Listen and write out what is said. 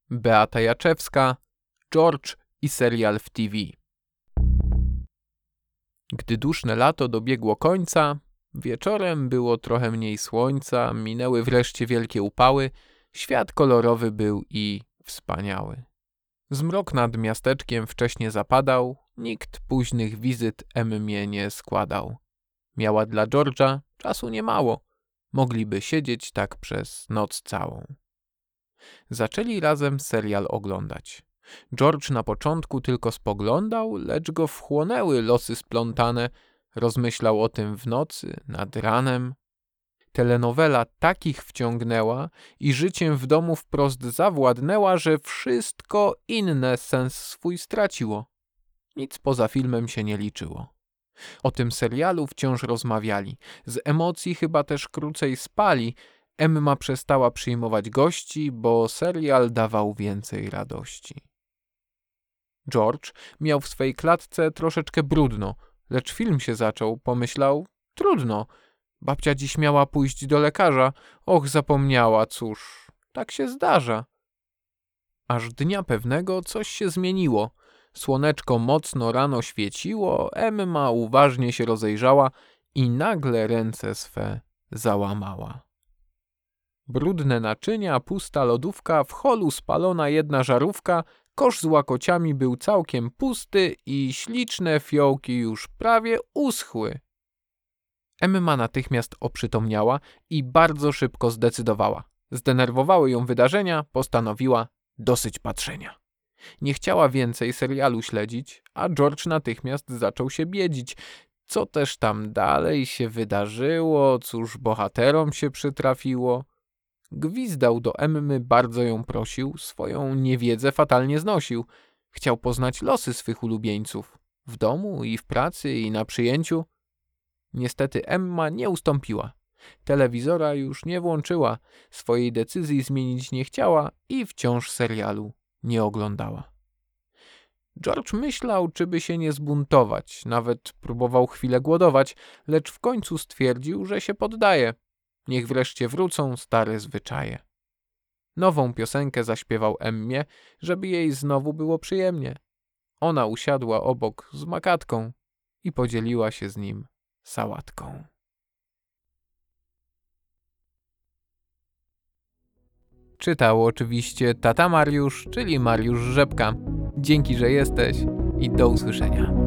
Beata Jaczewska, George i serial w TV. Gdy duszne lato dobiegło końca, wieczorem było trochę mniej słońca, minęły wreszcie wielkie upały, świat kolorowy był i wspaniały. Zmrok nad miasteczkiem wcześnie zapadał, nikt późnych wizyt Emmie nie składał. Miała dla George'a czasu niemało, mogliby siedzieć tak przez noc całą. Zaczęli razem serial oglądać. George na początku tylko spoglądał, lecz go wchłonęły losy splątane, rozmyślał o tym w nocy, nad ranem. Telenowela takich wciągnęła i życiem w domu wprost zawładnęła, że wszystko inne sens swój straciło. Nic poza filmem się nie liczyło. O tym serialu wciąż rozmawiali, z emocji chyba też krócej spali. Emma przestała przyjmować gości, bo serial dawał więcej radości. George miał w swej klatce troszeczkę brudno, lecz film się zaczął, pomyślał, trudno. Babcia dziś miała pójść do lekarza, och zapomniała, cóż, tak się zdarza. Aż dnia pewnego coś się zmieniło. Słoneczko mocno rano świeciło, Emma uważnie się rozejrzała i nagle ręce swe załamała. Brudne naczynia, pusta lodówka, w holu spalona jedna żarówka, kosz z łakociami był całkiem pusty i śliczne fiołki już prawie uschły. Emma natychmiast oprzytomniała i bardzo szybko zdecydowała. Zdenerwowały ją wydarzenia, postanowiła dosyć patrzenia. Nie chciała więcej serialu śledzić, a George natychmiast zaczął się biedzić. Co też tam dalej się wydarzyło, cóż bohaterom się przytrafiło. Gwizdał do Emmy, bardzo ją prosił, swoją niewiedzę fatalnie znosił. Chciał poznać losy swych ulubieńców. W domu i w pracy i na przyjęciu. Niestety Emma nie ustąpiła. Telewizora już nie włączyła, swojej decyzji zmienić nie chciała i wciąż serialu nie oglądała. George myślał, czy by się nie zbuntować, nawet próbował chwilę głodować, lecz w końcu stwierdził, że się poddaje. Niech wreszcie wrócą stare zwyczaje. Nową piosenkę zaśpiewał Emmie, żeby jej znowu było przyjemnie. Ona usiadła obok z makatką i podzieliła się z nim sałatką. Czytał oczywiście tata Mariusz, czyli Mariusz Rzepka. Dzięki, że jesteś i do usłyszenia.